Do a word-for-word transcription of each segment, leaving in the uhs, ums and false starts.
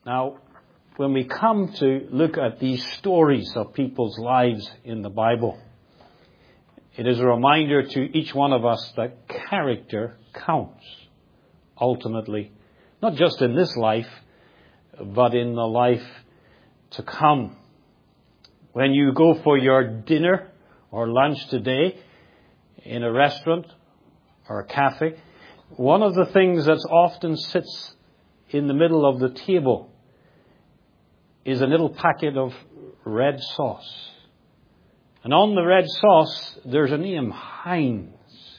Now, when we come to look at these stories of people's lives in the Bible, it is a reminder to each one of us that character counts, ultimately, not just in this life, but in the life to come. When you go for your dinner or lunch today in a restaurant or a cafe, one of the things that often sits in the middle of the table is a little packet of red sauce. And on the red sauce, there's a name, Heinz,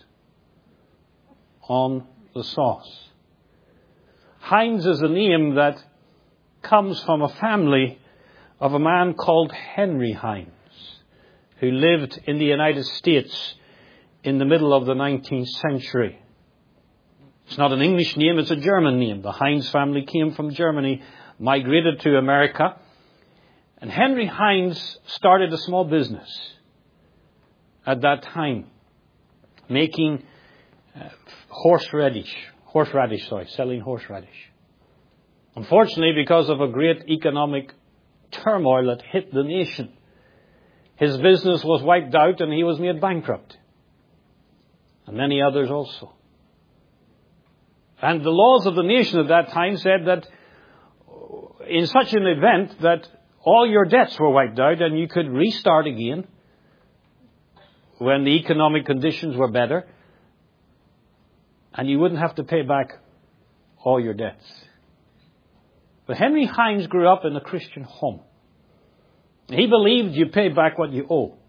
on the sauce. Heinz is a name that comes from a family of a man called Henry Heinz, who lived in the United States in the middle of the nineteenth century. It's not an English name, it's a German name. The Heinz family came from Germany, migrated to America, and Henry Heinz started a small business at that time, making uh, horseradish, horseradish, sorry, selling horseradish. Unfortunately, because of a great economic turmoil that hit the nation, his business was wiped out and he was made bankrupt. And many others also. And the laws of the nation at that time said that in such an event that all your debts were wiped out and you could restart again when the economic conditions were better, and you wouldn't have to pay back all your debts. But Henry Heinz grew up in a Christian home. He believed you pay back what you owe.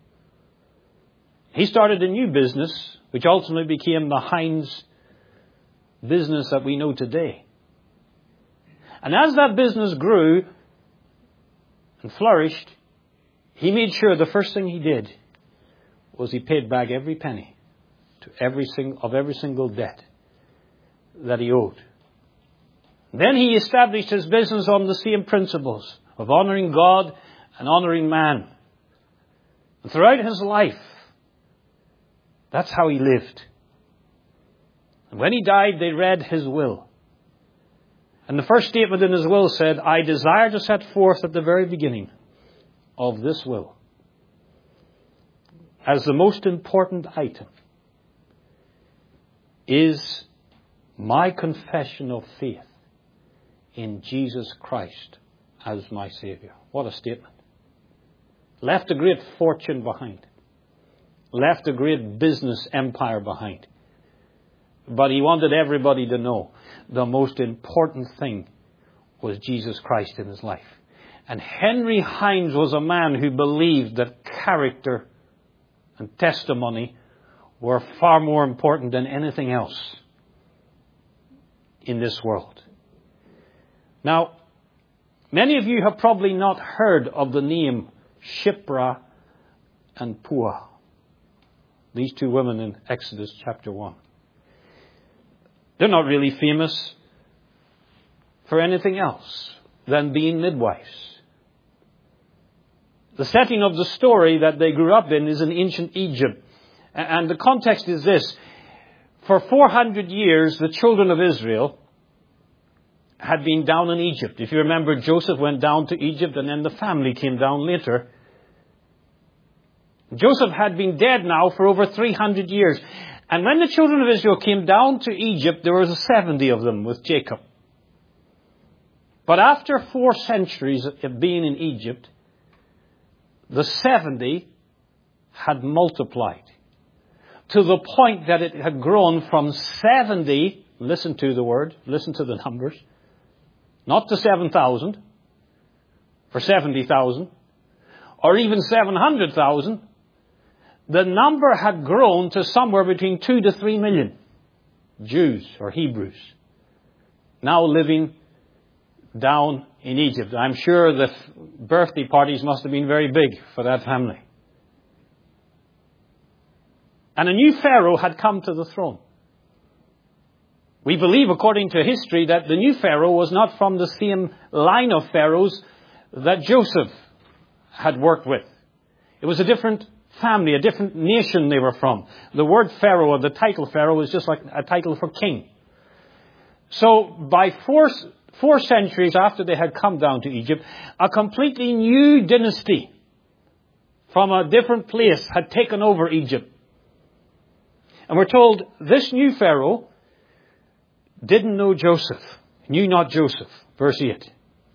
He started a new business, which ultimately became the Heinz business that we know today. And as that business grew and flourished, he made sure the first thing he did was he paid back every penny to every sing- of every single debt that he owed. Then he established his business on the same principles of honoring God and honoring man. And throughout his life, that's how he lived. And when he died, they read his will. And the first statement in his will said, I desire to set forth at the very beginning of this will, as the most important item, is my confession of faith in Jesus Christ as my Savior. What a statement. Left a great fortune behind. Left a great business empire behind. But he wanted everybody to know the most important thing was Jesus Christ in his life. And Henry Heinz was a man who believed that character and testimony were far more important than anything else in this world. Now, many of you have probably not heard of the name Shiphrah and Puah, these two women in Exodus chapter one. They're not really famous for anything else than being midwives. The setting of the story that they grew up in is in ancient Egypt. And the context is this. For four hundred years, the children of Israel had been down in Egypt. If you remember, Joseph went down to Egypt and then the family came down later. Joseph had been dead now for over three hundred years. And when the children of Israel came down to Egypt, there was seventy of them with Jacob. But after four centuries of being in Egypt, the seventy had multiplied to the point that it had grown from seventy, listen to the word, listen to the numbers, not to seven thousand or seventy thousand or even seven hundred thousand. The number had grown to somewhere between two to three million Jews or Hebrews now living down in Egypt. I'm sure the birthday parties must have been very big for that family. And a new Pharaoh had come to the throne. We believe, according to history, that the new Pharaoh was not from the same line of pharaohs that Joseph had worked with. It was a different family, a different nation they were from. The word Pharaoh, or the title Pharaoh, is just like a title for king. So by force four centuries after they had come down to Egypt, a completely new dynasty from a different place had taken over Egypt. And we're told this new Pharaoh didn't know Joseph, knew not Joseph. Verse eight.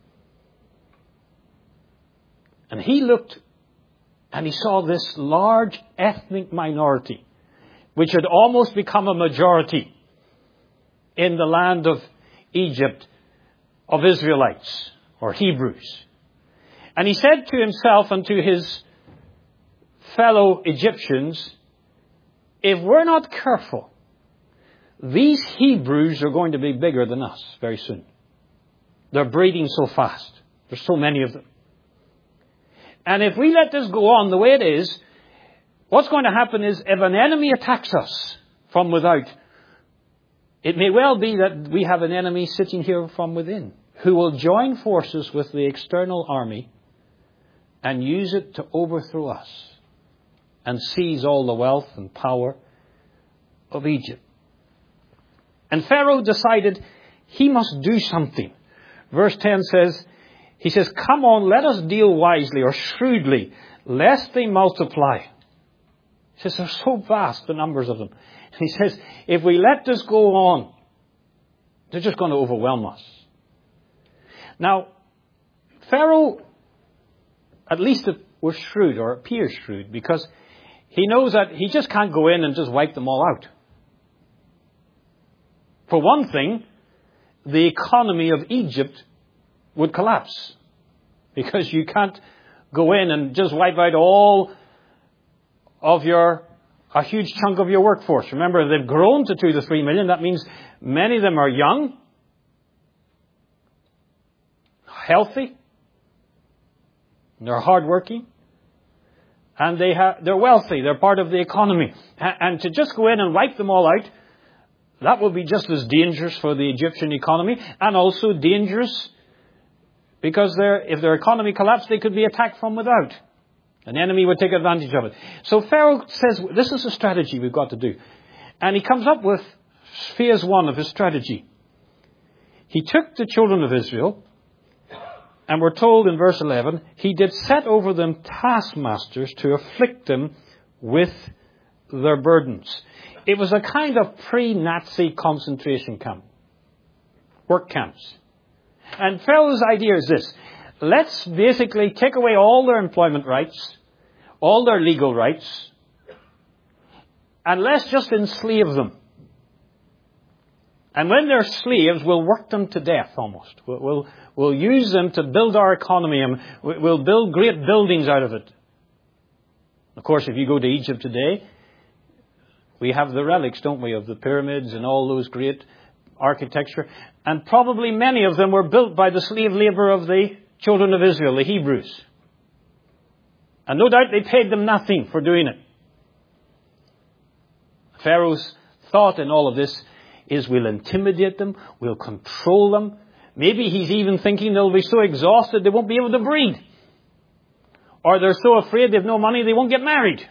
And he looked and he saw this large ethnic minority, which had almost become a majority in the land of Egypt, of Israelites or Hebrews. And he said to himself and to his fellow Egyptians, if we're not careful, these Hebrews are going to be bigger than us very soon. They're breeding so fast. There's so many of them. And if we let this go on the way it is, what's going to happen is if an enemy attacks us from without, it may well be that we have an enemy sitting here from within who will join forces with the external army and use it to overthrow us and seize all the wealth and power of Egypt. And Pharaoh decided he must do something. Verse ten says, he says, come on, let us deal wisely or shrewdly, lest they multiply. He says, they're so vast, the numbers of them. He says, if we let this go on, they're just going to overwhelm us. Now, Pharaoh, at least it was shrewd, or appears shrewd, because he knows that he just can't go in and just wipe them all out. For one thing, the economy of Egypt would collapse. Because you can't go in and just wipe out all of your, a huge chunk of your workforce. Remember, they've grown to two to three million. That means many of them are young, healthy, they're hardworking, and they have, they're wealthy. They're part of the economy. And, and to just go in and wipe them all out, that would be just as dangerous for the Egyptian economy, and also dangerous because if their economy collapsed, they could be attacked from without. An enemy would take advantage of it. So Pharaoh says, this is a strategy we've got to do. And he comes up with phase one of his strategy. He took the children of Israel, and we're told in verse eleven, he did set over them taskmasters to afflict them with their burdens. It was a kind of pre-Nazi concentration camp. Work camps. And Pharaoh's idea is this. Let's basically take away all their employment rights, all their legal rights, and let's just enslave them. And when they're slaves, we'll work them to death almost. We'll, we'll, we'll use them to build our economy, and we'll build great buildings out of it. Of course, if you go to Egypt today, we have the relics, don't we, of the pyramids and all those great architecture. And probably many of them were built by the slave labor of the children of Israel, the Hebrews. And no doubt they paid them nothing for doing it. Pharaoh's thought in all of this is we'll intimidate them, we'll control them. Maybe he's even thinking they'll be so exhausted they won't be able to breed. Or they're so afraid they've no money they won't get married.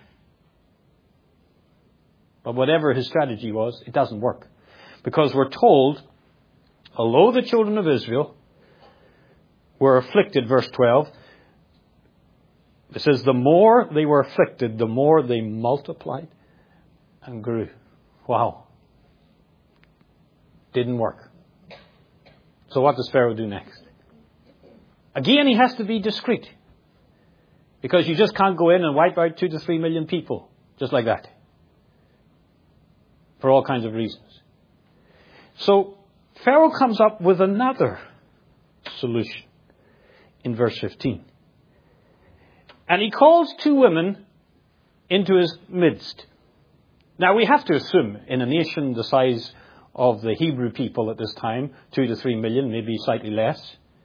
But whatever his strategy was, it doesn't work. Because we're told, although the children of Israel were afflicted, verse twelve, it says, the more they were afflicted, the more they multiplied and grew. Wow. Didn't work. So what does Pharaoh do next? Again, he has to be discreet. Because you just can't go in and wipe out two to three million people just like that. For all kinds of reasons. So Pharaoh comes up with another solution in verse fifteen. And he calls two women into his midst. Now we have to assume in a nation the size of the Hebrew people at this time, two to three million, maybe slightly less,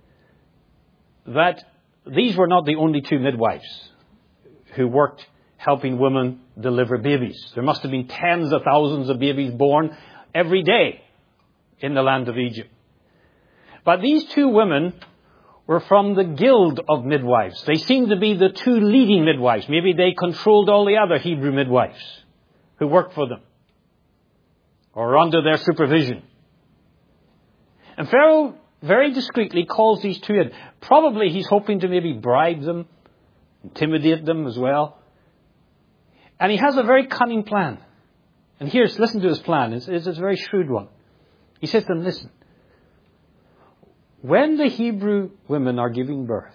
that these were not the only two midwives who worked helping women deliver babies. There must have been tens of thousands of babies born every day in the land of Egypt. But these two women were from the guild of midwives. They seemed to be the two leading midwives. Maybe they controlled all the other Hebrew midwives who worked for them or under their supervision. And Pharaoh very discreetly calls these two in. Probably he's hoping to maybe bribe them, intimidate them as well. And he has a very cunning plan. And here's, listen to his plan. It's, it's a very shrewd one. He says to them, listen, when the Hebrew women are giving birth,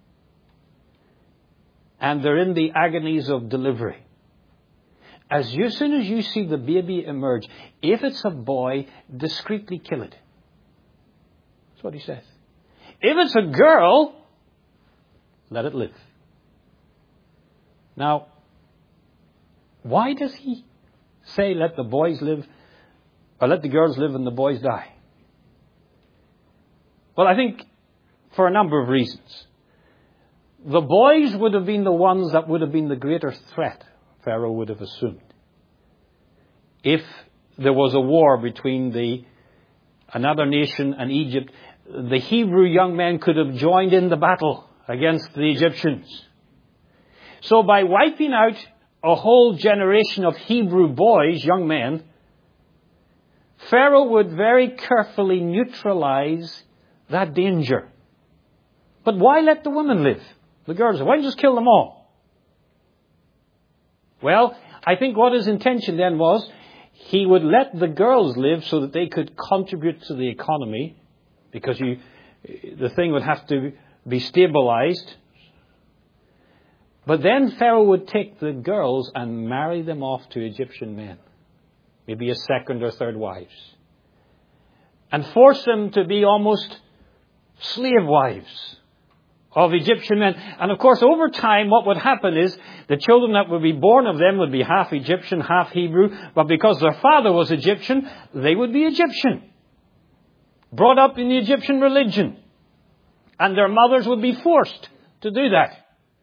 and they're in the agonies of delivery, as soon as you see the baby emerge, if it's a boy, discreetly kill it. That's what he says. If it's a girl, let it live. Now, why does he say let the boys live, or let the girls live and the boys die? Well, I think for a number of reasons. The boys would have been the ones that would have been the greater threat, Pharaoh would have assumed, if there was a war between the another nation and Egypt. The Hebrew young men could have joined in the battle against the Egyptians. So by wiping out a whole generation of Hebrew boys, young men, Pharaoh would very carefully neutralize that danger. But why let the women live? The girls, why just kill them all? Well, I think what his intention then was, he would let the girls live so that they could contribute to the economy, because you, the thing would have to be stabilized. But then Pharaoh would take the girls and marry them off to Egyptian men, maybe as second or third wives, and force them to be almost slave wives of Egyptian men. And of course, over time, what would happen is the children that would be born of them would be half Egyptian, half Hebrew. But because their father was Egyptian, they would be Egyptian, brought up in the Egyptian religion. And their mothers would be forced to do that.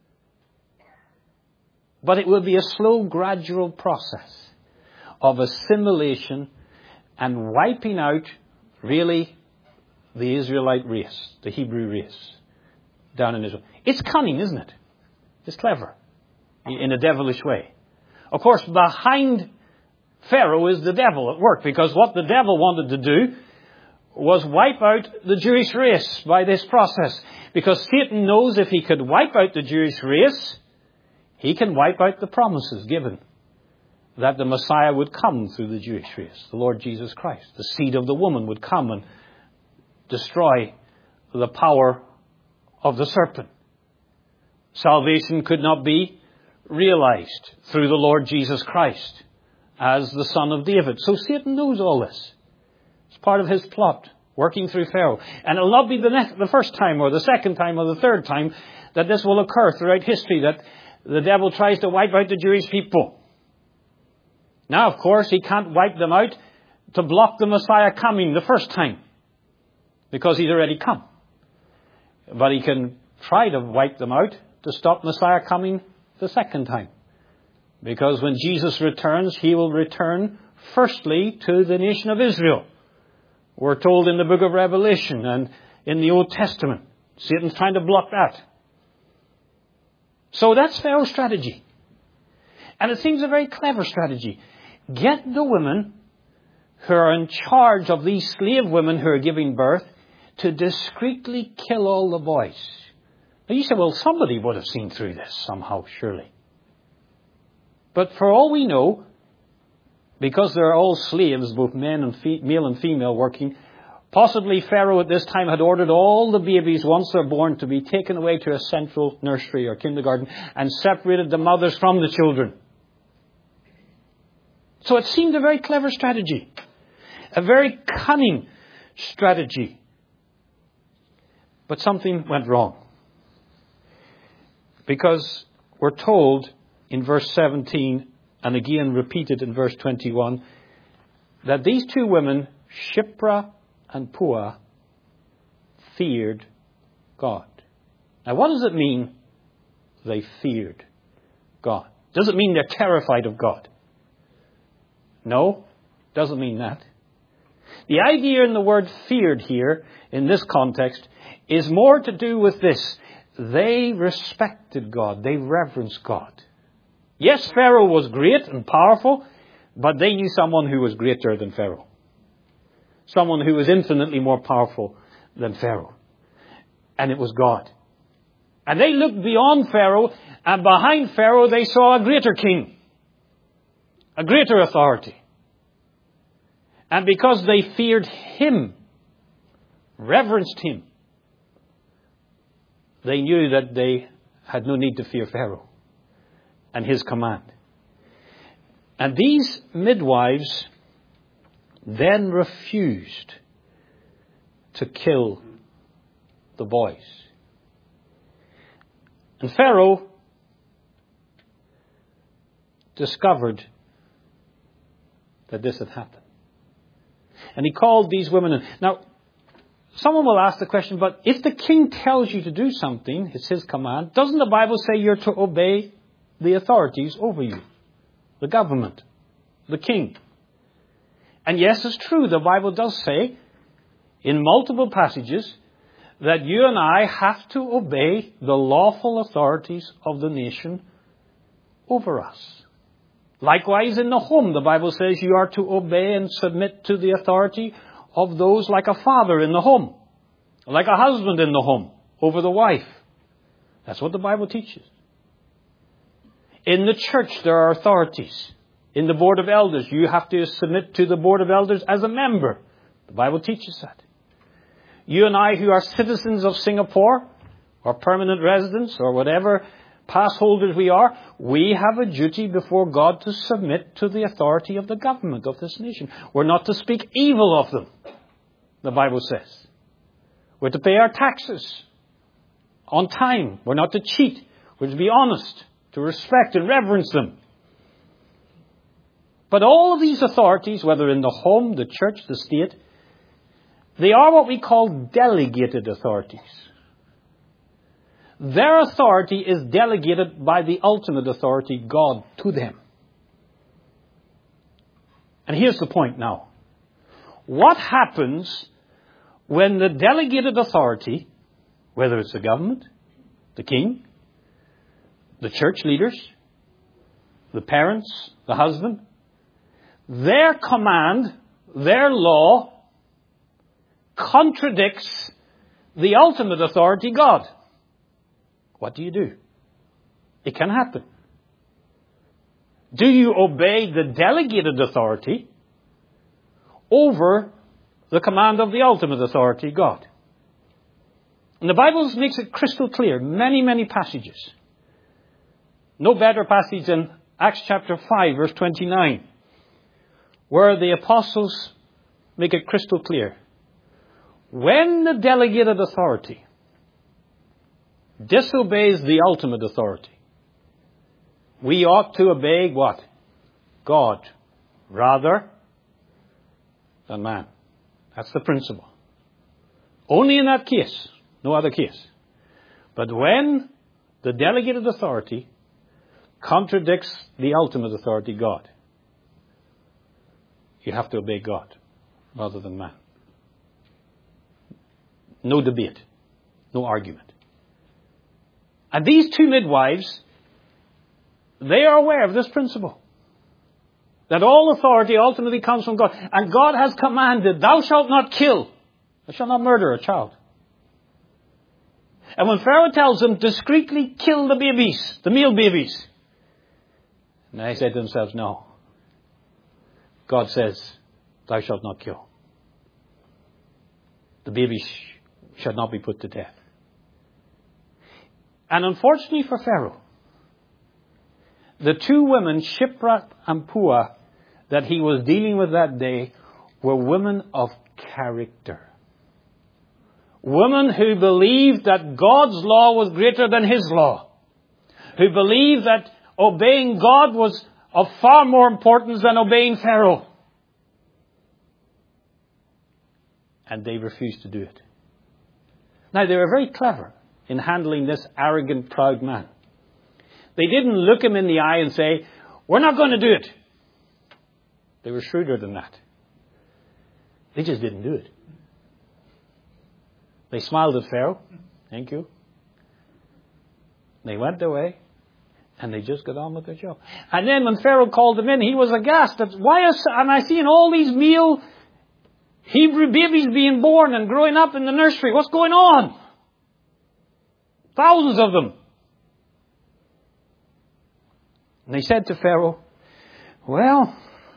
But it would be a slow, gradual process of assimilation and wiping out, really, the Israelite race, the Hebrew race, down in Israel. It's cunning, isn't it? It's clever, in a devilish way. Of course, behind Pharaoh is the devil at work, because what the devil wanted to do was wipe out the Jewish race by this process. Because Satan knows if he could wipe out the Jewish race, he can wipe out the promises given that the Messiah would come through the Jewish race, the Lord Jesus Christ. The seed of the woman would come and destroy the power of the serpent. Salvation could not be realized through the Lord Jesus Christ as the Son of David. So Satan knows all this. It's part of his plot, working through Pharaoh. And it'll not be the, next, the first time or the second time or the third time that this will occur throughout history, that the devil tries to wipe out the Jewish people. Now, of course, he can't wipe them out to block the Messiah coming the first time, because he's already come. But he can try to wipe them out to stop Messiah coming the second time. Because when Jesus returns, he will return firstly to the nation of Israel. We're told in the book of Revelation and in the Old Testament. Satan's trying to block that. So that's Pharaoh's strategy. And it seems a very clever strategy. Get the women who are in charge of these slave women who are giving birth to discreetly kill all the boys. Now you say, well, somebody would have seen through this somehow, surely. But for all we know, because they're all slaves, both men and fe- male and female working, possibly Pharaoh at this time had ordered all the babies, once they're born, to be taken away to a central nursery or kindergarten and separated the mothers from the children. So it seemed a very clever strategy, a very cunning strategy. But something went wrong. Because we're told in verse seventeen, and again repeated in verse twenty-one, that these two women, Shiphrah and Puah, feared God. Now what does it mean they feared God? Does it mean they're terrified of God? No, doesn't mean that. The idea in the word feared here, in this context, is more to do with this. They respected God. They reverenced God. Yes, Pharaoh was great and powerful, but they knew someone who was greater than Pharaoh. Someone who was infinitely more powerful than Pharaoh. And it was God. And they looked beyond Pharaoh, and behind Pharaoh they saw a greater king. A greater authority. And because they feared him, reverenced him, they knew that they had no need to fear Pharaoh and his command. And these midwives then refused to kill the boys. And Pharaoh discovered that this had happened. And he called these women in. Now, someone will ask the question, but if the king tells you to do something, it's his command, doesn't the Bible say you're to obey the authorities over you? The government, the king. And yes, it's true, the Bible does say in multiple passages that you and I have to obey the lawful authorities of the nation over us. Likewise, in the home, the Bible says you are to obey and submit to the authority of those like a father in the home, like a husband in the home, over the wife. That's what the Bible teaches. In the church, there are authorities. In the board of elders, you have to submit to the board of elders as a member. The Bible teaches that. You and I who are citizens of Singapore, or permanent residents, or whatever pass holders we are, we have a duty before God to submit to the authority of the government of this nation. We're not to speak evil of them, the Bible says. We're to pay our taxes on time. We're not to cheat. We're to be honest, to respect and reverence them. But all of these authorities, whether in the home, the church, the state, they are what we call delegated authorities. Their authority is delegated by the ultimate authority, God, to them. And here's the point now. What happens when the delegated authority, whether it's the government, the king, the church leaders, the parents, the husband, their command, their law, contradicts the ultimate authority, God? What do you do? It can happen. Do you obey the delegated authority over the command of the ultimate authority, God? And the Bible makes it crystal clear. Many, many passages. No better passage than Acts chapter five, verse twenty-nine, where the apostles make it crystal clear. When the delegated authority disobeys the ultimate authority, we ought to obey what? God, rather than man. That's the principle. Only in that case, no other case. But when the delegated authority contradicts the ultimate authority, God, you have to obey God rather than man. No debate, no argument. And these two midwives, they are aware of this principle. That all authority ultimately comes from God. And God has commanded, thou shalt not kill. Thou shalt not murder a child. And when Pharaoh tells them, discreetly kill the babies, the male babies. And they say to themselves, no. God says, thou shalt not kill. The babies shall not be put to death. And unfortunately for Pharaoh, the two women, Shiphrah and Puah, that he was dealing with that day, were women of character. Women who believed that God's law was greater than his law. Who believed that obeying God was of far more importance than obeying Pharaoh. And they refused to do it. Now, they were very clever in handling this arrogant, proud man. They didn't look him in the eye and say, we're not going to do it. They were shrewder than that. They just didn't do it. They smiled at Pharaoh. Thank you. They went their way. And they just got on with their job. And then when Pharaoh called them in, he was aghast. That, why is, am I seeing all these male Hebrew babies being born and growing up in the nursery. What's going on? Thousands of them. And they said to Pharaoh, well,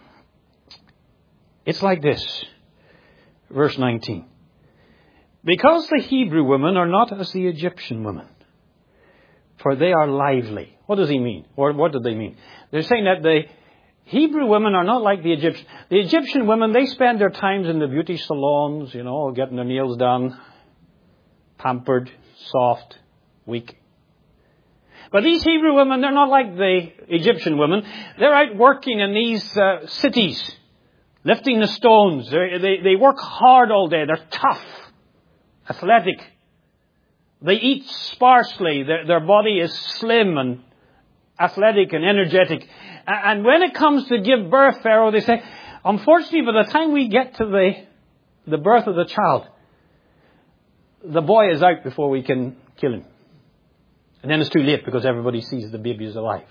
it's like this. Verse nineteen. Because the Hebrew women are not as the Egyptian women, for they are lively. What does he mean? Or what do they mean? They're saying that the Hebrew women are not like the Egyptian. The Egyptian women, they spend their times in the beauty salons, you know, getting their nails done, pampered, soft, weak. But these Hebrew women, they're not like the Egyptian women. They're out working in these uh, cities, lifting the stones. They're, they they work hard all day. They're tough, athletic. They eat sparsely. Their, their body is slim and athletic and energetic. And when it comes to give birth, Pharaoh, they say, unfortunately, by the time we get to the, the birth of the child, the boy is out before we can kill him. And then it's too late because everybody sees the baby is alive.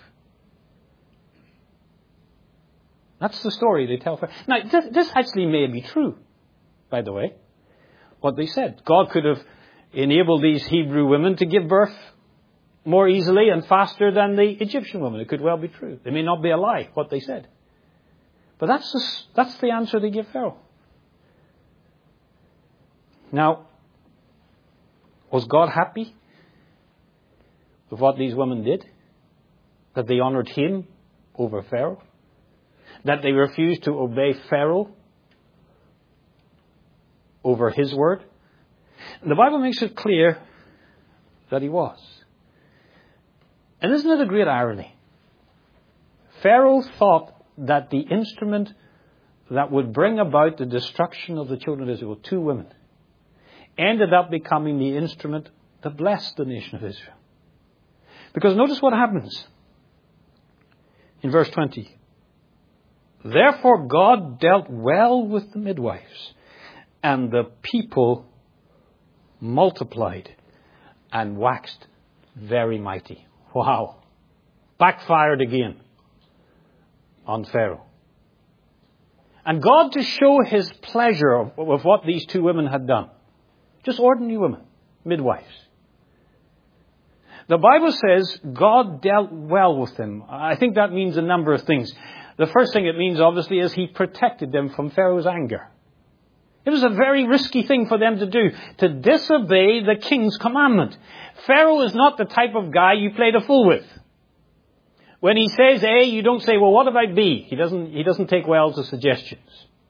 That's the story they tell Pharaoh. Now, this, this actually may be true, by the way, what they said. God could have enabled these Hebrew women to give birth more easily and faster than the Egyptian women. It could well be true. It may not be a lie, what they said. But that's the, that's the answer they give Pharaoh. Now, was God happy with what these women did? That they honored him over Pharaoh? That they refused to obey Pharaoh over his word? The Bible makes it clear that he was. And isn't it a great irony? Pharaoh thought that the instrument that would bring about the destruction of the children of Israel, two women, ended up becoming the instrument that blessed the nation of Israel. Because notice what happens in verse twenty. Therefore God dealt well with the midwives, and the people multiplied and waxed very mighty. Wow. Backfired again on Pharaoh. And God, to show his pleasure of, of what these two women had done, just ordinary women, midwives. The Bible says God dealt well with them. I think that means a number of things. The first thing it means, obviously, is he protected them from Pharaoh's anger. It was a very risky thing for them to do, to disobey the king's commandment. Pharaoh is not the type of guy you play the fool with. When he says A, you don't say, well, what about B? He doesn't, he doesn't take well to suggestions.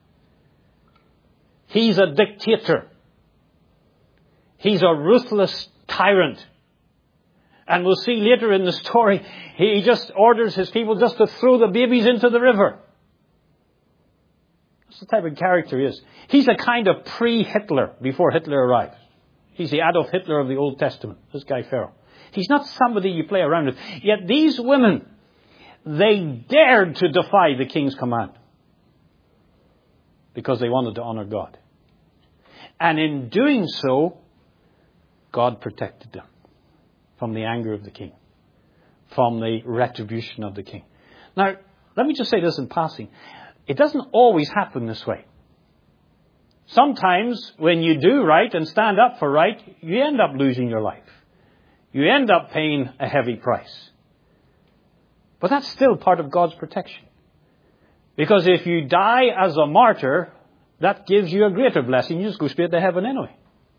He's a dictator. He's a ruthless tyrant. And we'll see later in the story, he just orders his people just to throw the babies into the river. That's the type of character he is. He's a kind of pre-Hitler before Hitler arrives. He's the Adolf Hitler of the Old Testament, this guy Pharaoh. He's not somebody you play around with. Yet these women, they dared to defy the king's command because they wanted to honor God. And in doing so, God protected them from the anger of the king, from the retribution of the king. Now, let me just say this in passing. It doesn't always happen this way. Sometimes when you do right and stand up for right, you end up losing your life. You end up paying a heavy price. But that's still part of God's protection. Because if you die as a martyr, that gives you a greater blessing. You just go straight to heaven anyway.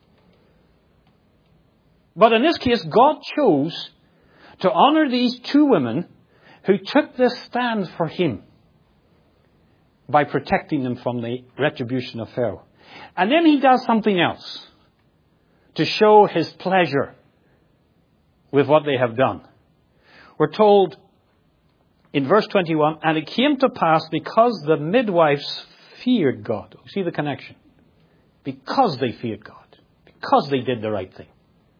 But in this case, God chose to honor these two women who took this stand for him by protecting them from the retribution of Pharaoh. And then he does something else to show his pleasure with what they have done. We're told in verse twenty-one, and it came to pass because the midwives feared God. See the connection? Because they feared God. Because they did the right thing.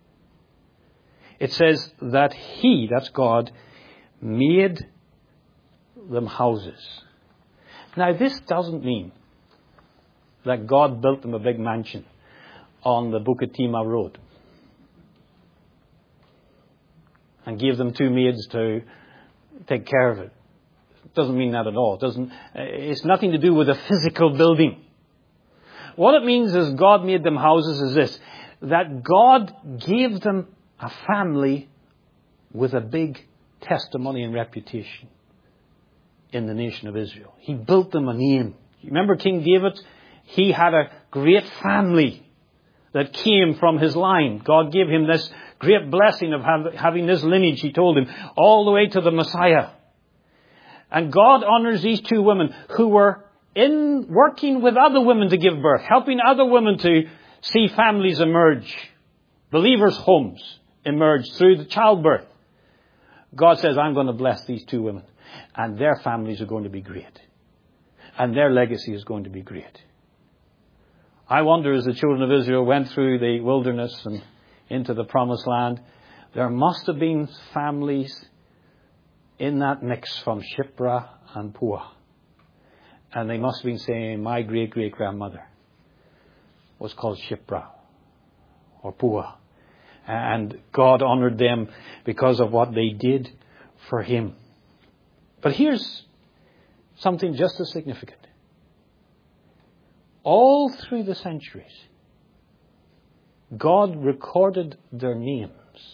It says that he, that's God, made them houses. Now this doesn't mean that God built them a big mansion on the Bukit Timah Road and gave them two maids to take care of it. It doesn't mean that at all. It doesn't. It's nothing to do with a physical building. What it means is God made them houses is this, that God gave them a family with a big testimony and reputation in the nation of Israel. He built them a name. You remember King David? He had a great family that came from his line. God gave him this great blessing of have, having this lineage, he told him, all the way to the Messiah. And God honors these two women who were in working with other women to give birth, helping other women to see families emerge, believers' homes emerge through the childbirth. God says, I'm going to bless these two women, and their families are going to be great. And their legacy is going to be great. I wonder, as the children of Israel went through the wilderness and into the promised land, there must have been families in that mix from Shiphrah and Puah. And they must have been saying, my great-great-grandmother was called Shiphrah or Puah. And God honored them because of what they did for him. But here's something just as significant. All through the centuries, God recorded their names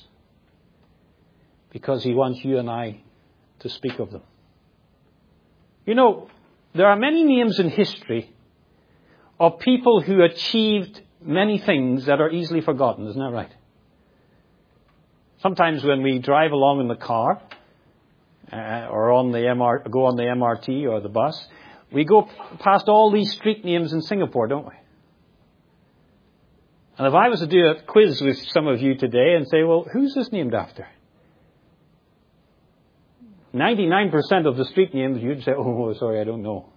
because he wants you and I to speak of them. You know, there are many names in history of people who achieved many things that are easily forgotten. Isn't that right? Sometimes when we drive along in the car uh, or on the M R, go on the M R T or the bus, we go past all these street names in Singapore, don't we? And if I was to do a quiz with some of you today and say, well, who's this named after? ninety-nine percent of the street names, you'd say, oh, sorry, I don't know.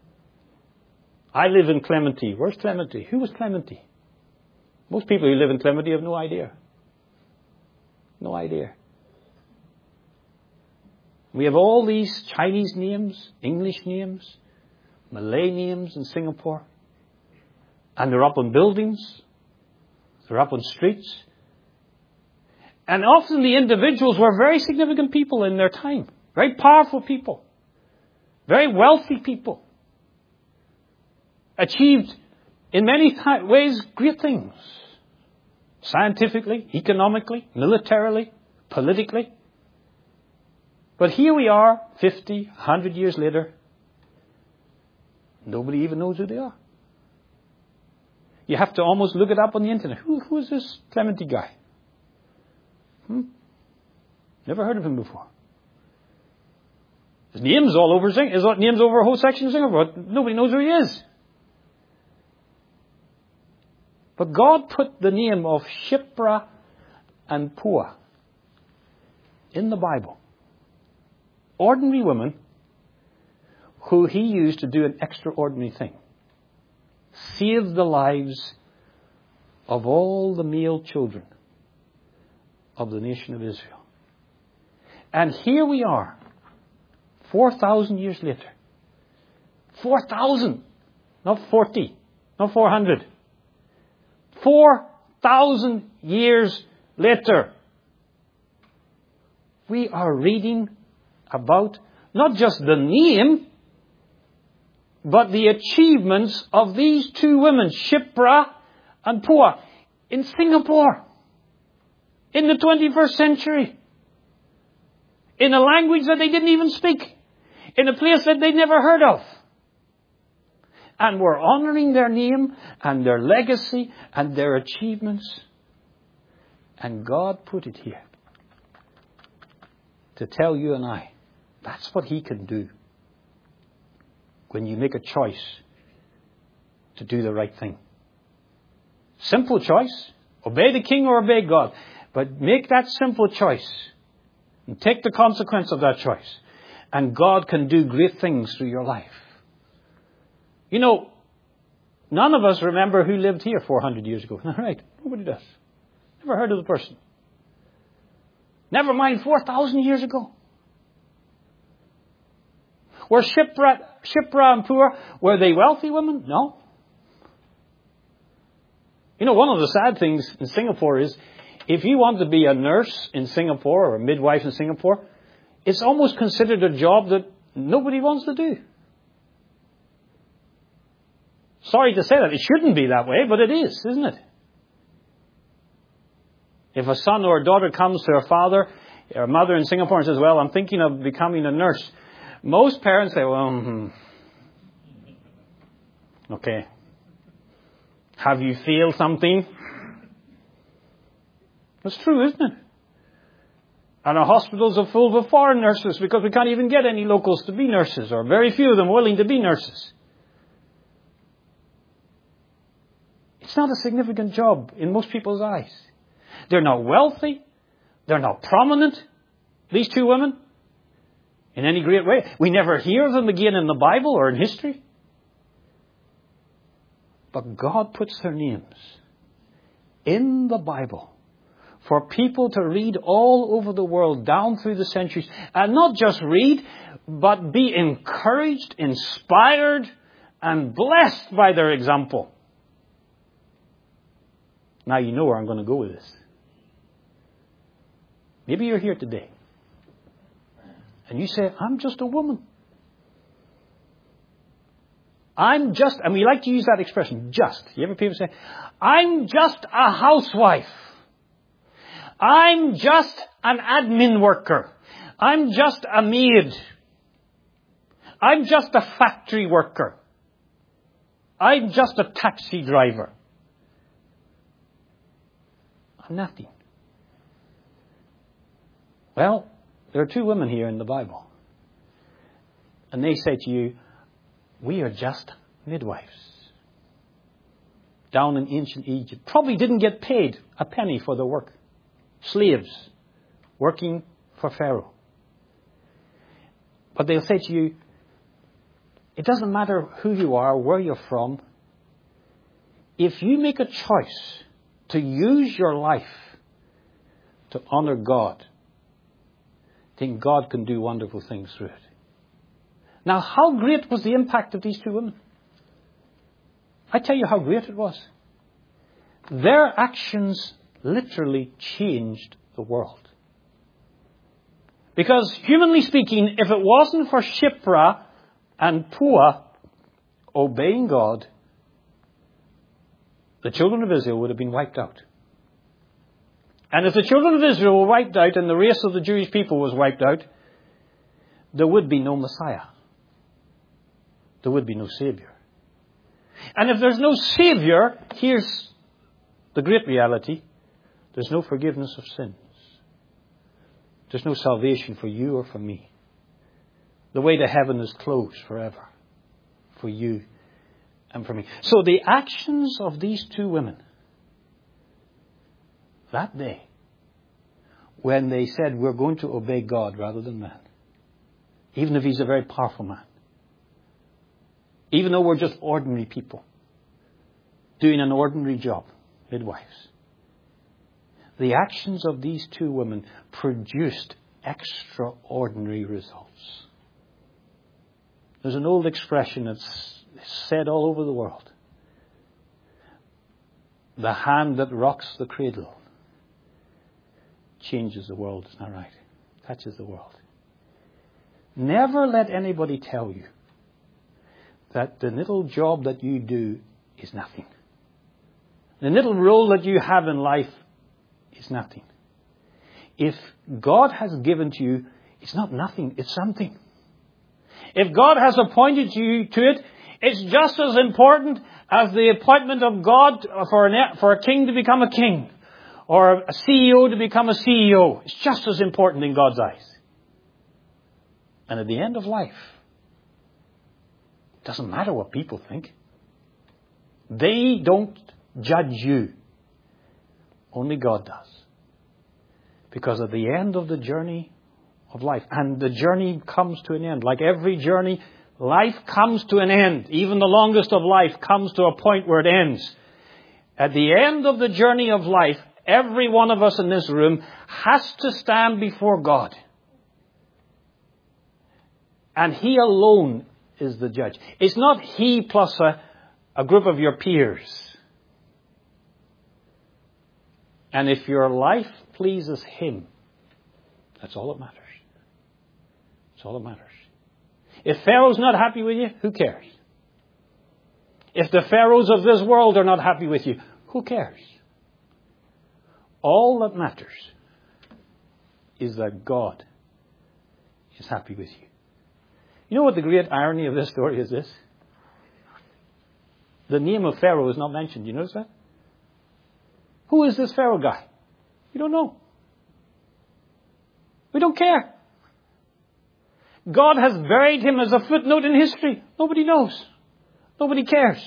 I live in Clementi. Where's Clementi? Who was Clementi? Most people who live in Clementi have no idea. No idea. We have all these Chinese names, English names, Malay names in Singapore. And they're up on buildings. They're up on streets. And often the individuals were very significant people in their time. Very powerful people. Very wealthy people. Achieved in many th- ways great things. Scientifically, economically, militarily, politically. But here we are, fifty, one hundred years later. Nobody even knows who they are. You have to almost look it up on the internet. Who, who is this Clementi guy? Hmm? Never heard of him before. His name's all over Sing- his name's over a whole section of Singapore. Nobody knows who he is. But God put the name of Shiphrah and Puah in the Bible. Ordinary women who he used to do an extraordinary thing. Save the lives of all the male children of the nation of Israel. And here we are, four thousand years later. four thousand, not forty, not four hundred. four thousand years later. We are reading about not just the name, but the achievements of these two women, Shiphrah and Puah, in Singapore, in the twenty-first century, in a language that they didn't even speak, in a place that they'd never heard of. And we're honoring their name and their legacy and their achievements. And God put it here to tell you and I, that's what he can do when you make a choice to do the right thing. Simple choice. Obey the king or obey God. But make that simple choice and take the consequence of that choice. And God can do great things through your life. You know, none of us remember who lived here four hundred years ago. Right? Nobody does. Never heard of the person. Never mind four thousand years ago. Were Shiphrah, Shiphrah and Puah, were they wealthy women? No. You know, one of the sad things in Singapore is, if you want to be a nurse in Singapore or a midwife in Singapore, it's almost considered a job that nobody wants to do. Sorry to say that. It shouldn't be that way, but it is, isn't it? If a son or a daughter comes to her father or mother in Singapore and says, well, I'm thinking of becoming a nurse, most parents say, well, hmm, okay. Have you failed something? That's true, isn't it? And our hospitals are full of foreign nurses because we can't even get any locals to be nurses, or very few of them willing to be nurses. It's not a significant job in most people's eyes. They're not wealthy. They're not prominent, these two women, in any great way. We never hear of them again in the Bible or in history. But God puts their names in the Bible for people to read all over the world down through the centuries. And not just read, but be encouraged, inspired, and blessed by their example. Now you know where I'm going to go with this. Maybe you're here today. And you say, I'm just a woman. I'm just, and we like to use that expression, just. You ever people say, I'm just a housewife. I'm just an admin worker. I'm just a maid. I'm just a factory worker. I'm just a taxi driver. I'm nothing. Well, there are two women here in the Bible. And they say to you, we are just midwives. Down in ancient Egypt. Probably didn't get paid a penny for their work. Slaves working for Pharaoh. But they'll say to you, it doesn't matter who you are, where you're from. If you make a choice to use your life to honor God, then God can do wonderful things through it. Now, how great was the impact of these two women? I tell you how great it was. Their actions literally changed the world. Because, humanly speaking, if it wasn't for Shiphrah and Puah obeying God, the children of Israel would have been wiped out. And if the children of Israel were wiped out and the race of the Jewish people was wiped out, there would be no Messiah. There would be no Savior. And if there's no Savior, here's the great reality. There's no forgiveness of sins. There's no salvation for you or for me. The way to heaven is closed forever for you and for me. So the actions of these two women that day, when they said, we're going to obey God rather than man, even if he's a very powerful man, even though we're just ordinary people doing an ordinary job, midwives, the actions of these two women produced extraordinary results. There's an old expression that's said all over the world. The hand that rocks the cradle changes the world, isn't that right? Touches the world. Never let anybody tell you that the little job that you do is nothing. The little role that you have in life is nothing. If God has given to you, it's not nothing, it's something. If God has appointed you to it, it's just as important as the appointment of God for, an, for a king to become a king, or a C E O to become a C E O. It's just as important in God's eyes. And at the end of life, it doesn't matter what people think. They don't judge you. Only God does. Because at the end of the journey of life, and the journey comes to an end, like every journey, life comes to an end. Even the longest of life comes to a point where it ends. At the end of the journey of life, every one of us in this room has to stand before God. And He alone is the judge. It's not He plus a, a group of your peers. And if your life pleases Him, that's all that matters. That's all that matters. If Pharaoh's not happy with you, who cares? If the pharaohs of this world are not happy with you, who cares? All that matters is that God is happy with you. You know what the great irony of this story is this? The name of Pharaoh is not mentioned. You notice that? Who is this Pharaoh guy? You don't know. We don't care. God has buried him as a footnote in history. Nobody knows. Nobody cares.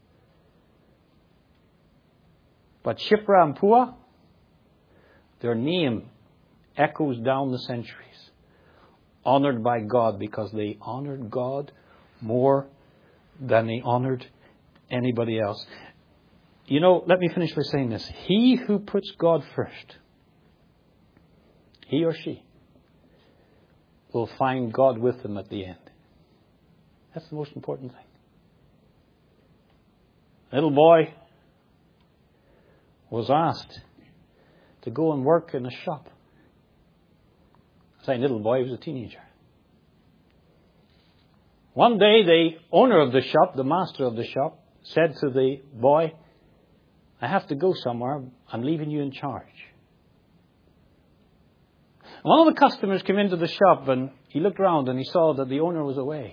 But Shiphrah and Puah, their name echoes down the centuries. Honored by God because they honored God more than they honored anybody else. You know, let me finish by saying this. He who puts God first, he or she, will find God with them at the end. That's the most important thing. A little boy was asked to go and work in a shop. I say little boy, he was a teenager. One day the owner of the shop, the master of the shop, said to the boy, I have to go somewhere. I'm leaving you in charge. And one of the customers came into the shop and he looked around and he saw that the owner was away.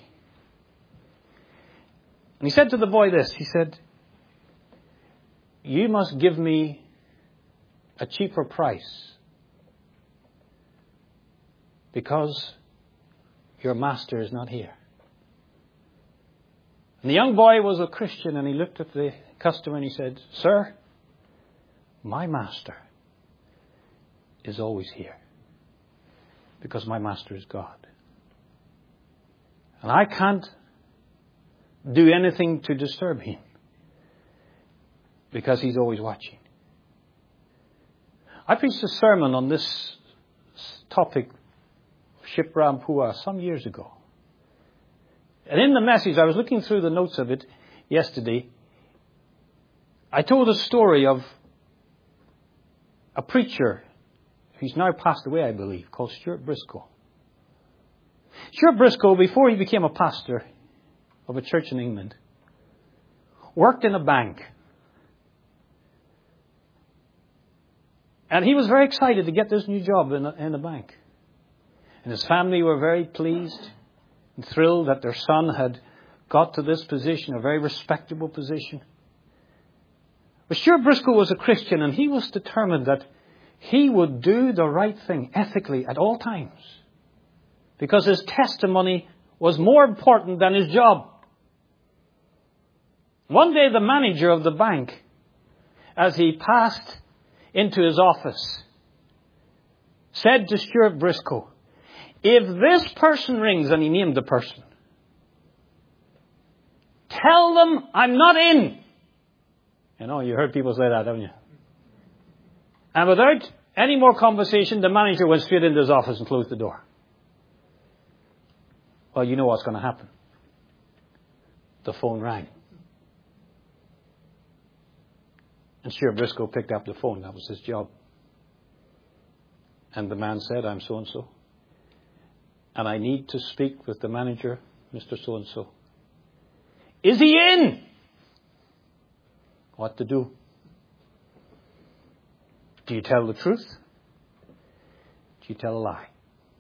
And he said to the boy this, he said, you must give me a cheaper price because your master is not here. And the young boy was a Christian and he looked at the customer and he said, sir, my master is always here because my master is God. And I can't do anything to disturb him because he's always watching. I preached a sermon on this topic, Shiphrah and Puah, some years ago. And in the message, I was looking through the notes of it yesterday. I told a story of a preacher who's now passed away, I believe, called Stuart Briscoe. Stuart Briscoe, before he became a pastor of a church in England, worked in a bank. And he was very excited to get this new job in a, in a bank. And his family were very pleased and thrilled that their son had got to this position, a very respectable position. But Stuart Briscoe was a Christian and he was determined that he would do the right thing ethically at all times. Because his testimony was more important than his job. One day the manager of the bank, as he passed into his office, said to Stuart Briscoe, if this person rings, and he named the person, tell them I'm not in. You know, you heard people say that, haven't you? And without any more conversation, the manager went straight into his office and closed the door. Well, you know what's going to happen. The phone rang. And Stuart Briscoe picked up the phone. That was his job. And the man said, I'm so-and-so. And I need to speak with the manager, Mister So-and-so. Is he in? What to do? Do you tell the truth? Do you tell a lie?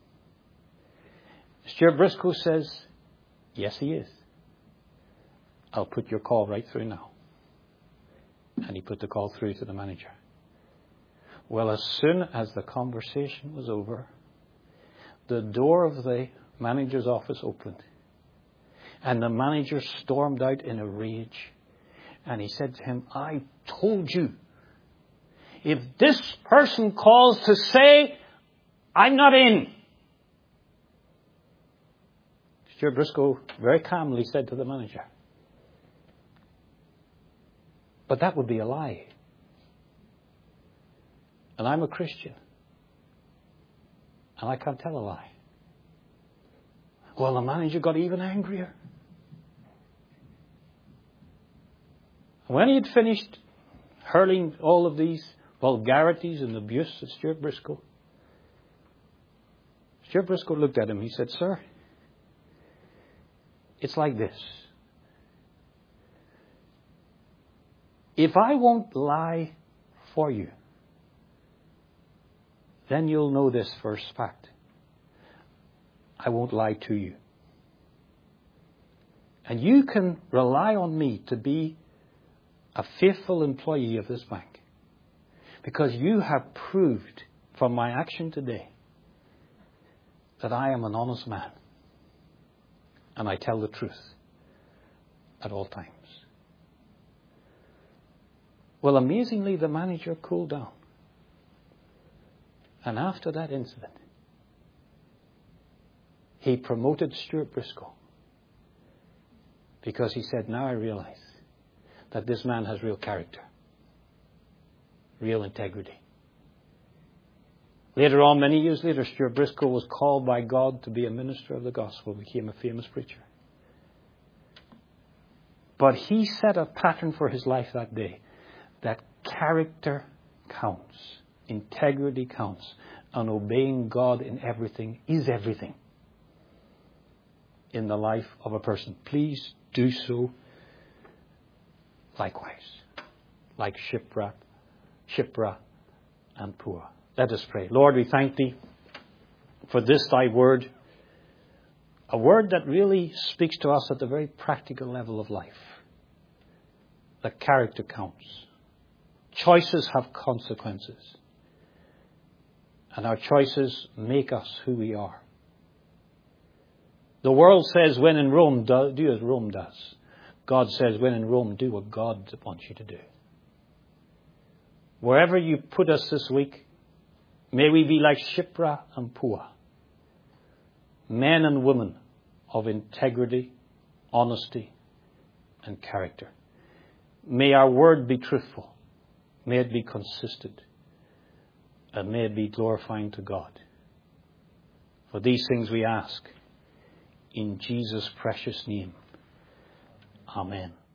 Stuart Briscoe says, yes, he is. I'll put your call right through now. And he put the call through to the manager. Well, as soon as the conversation was over, the door of the manager's office opened. And the manager stormed out in a rage. And he said to him, I told you, if this person calls to say, I'm not in. Stuart Briscoe very calmly said to the manager, but that would be a lie. And I'm a Christian. And I can't tell a lie. Well, the manager got even angrier. When he had finished hurling all of these vulgarities and abuse at Stuart Briscoe, Stuart Briscoe looked at him. He said, sir, it's like this. If I won't lie for you, then you'll know this first fact. I won't lie to you. And you can rely on me to be a faithful employee of this bank, because you have proved from my action today that I am an honest man and I tell the truth at all times. Well, amazingly, the manager cooled down. And after that incident, he promoted Stuart Briscoe, because he said, now I realize that this man has real character, real integrity. Later on, many years later, Stuart Briscoe was called by God to be a minister of the gospel, became a famous preacher. But he set a pattern for his life that day, that character counts, integrity counts, and obeying God in everything is everything in the life of a person. Please do so likewise, like Shipra, Shipra and Puah. Let us pray. Lord, we thank Thee for this Thy word, a word that really speaks to us at the very practical level of life. That character counts. Choices have consequences. And our choices make us who we are. The world says, when in Rome, do, do as Rome does. God says, when in Rome, do what God wants you to do. Wherever you put us this week, may we be like Shipra and Puah, men and women of integrity, honesty, and character. May our word be truthful. May it be consistent. And may it be glorifying to God. For these things we ask in Jesus' precious name. Amen.